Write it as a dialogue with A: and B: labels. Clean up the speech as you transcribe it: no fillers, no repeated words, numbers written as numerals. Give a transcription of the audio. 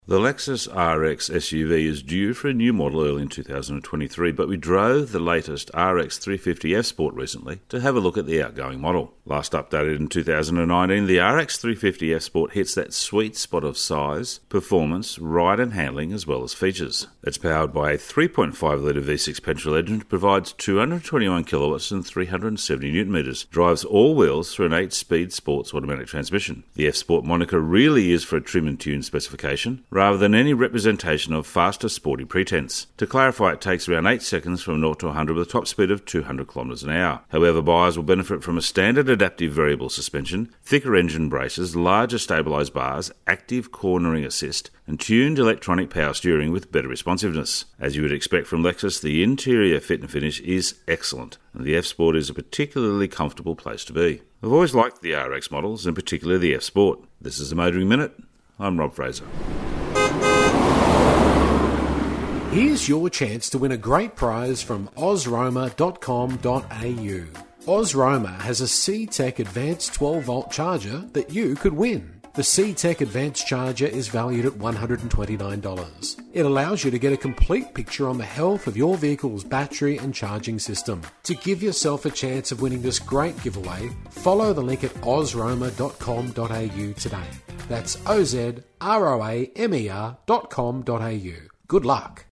A: The Lexus RX SUV is due for a new model early in 2023, but we drove the latest RX 350 F Sport recently to have a look at the outgoing model. Last updated in 2019, the RX 350 F Sport hits that sweet spot of size, performance, ride and handling, as well as features. It's powered by a 3.5-litre V6 petrol engine that provides 221 kilowatts and 370 newton metres, drives all wheels through an 8-speed sports automatic transmission. The F Sport moniker really is for a trim and tune specification, rather than any representation of faster sporty pretense. To clarify, it takes around 8 seconds from 0 to 100 with a top speed of 200 km an hour. However, buyers will benefit from a standard adaptive variable suspension, thicker engine braces, larger stabilised bars, active cornering assist, and tuned electronic power steering with better responsiveness. As you would expect from Lexus, the interior fit and finish is excellent, and the F Sport is a particularly comfortable place to be. I've always liked the RX models, and particularly the F Sport. This is the Motoring Minute. I'm Rob Fraser.
B: Here's your chance to win a great prize from ozroma.com.au. Ozroma has a C-Tech Advanced 12-volt charger that you could win. The C-Tech Advanced charger is valued at $129. It allows you to get a complete picture on the health of your vehicle's battery and charging system. To give yourself a chance of winning this great giveaway, follow the link at ozroma.com.au today. That's ozroamer.com.au. Good luck.